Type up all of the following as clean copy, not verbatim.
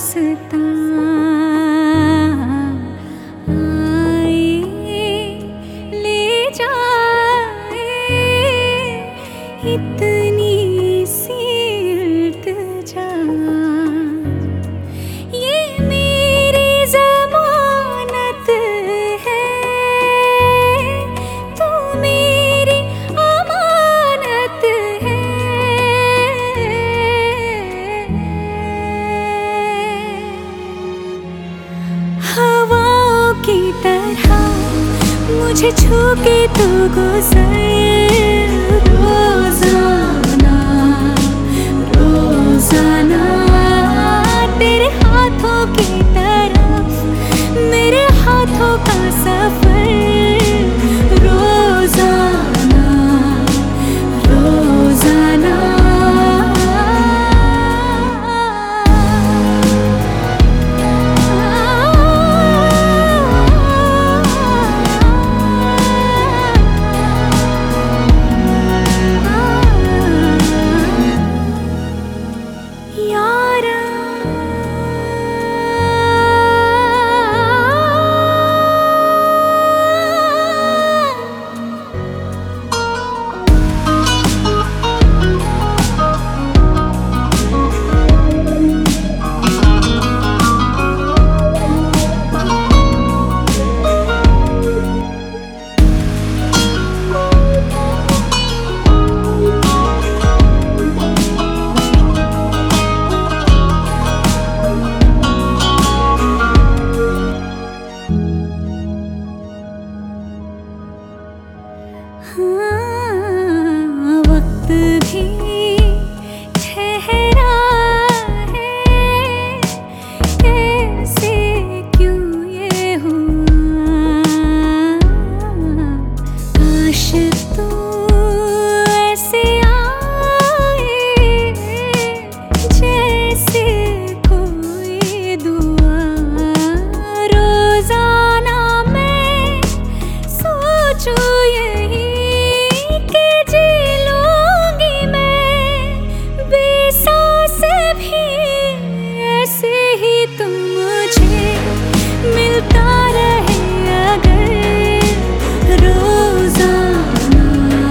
रास्ता आए ले जाए, इतनी सी इल्तिजा। ये मेरी ज़मानत है, तू मेरी अमानत है। हवाओं की तरह मुझे छू के तू गुजर, रोज़ाना रोज़ाना तेरे हाथों की तरफ मेरे हाथों का सफर, रोज़ाना रोज़ाना। वक्त भी ठहरा है, कैसे क्यों ये हुआ। काश तू ऐसे आए जैसे कोई दुआ। रोज़ाना मैं सोचूं यही कि जी लूंगी मैं बेसास भी, ऐसे ही तुम मुझे मिलता रहे अगर। रोज़ाना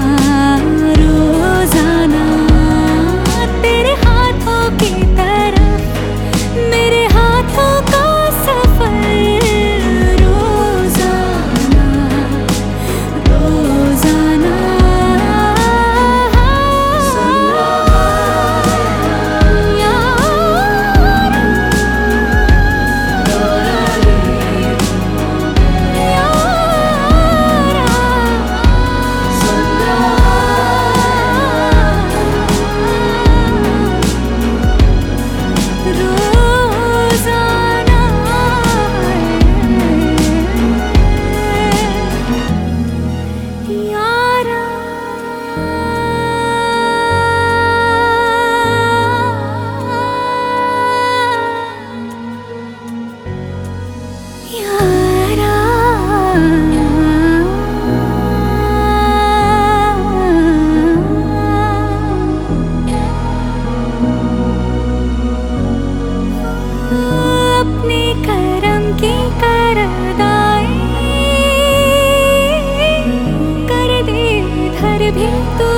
रोज़ाना तेरे हाथों की तरफ मेरे हाथों का सफर, रोज़ाना रोज़ाना। अपने करम की करदाई कर दे इधर भी तू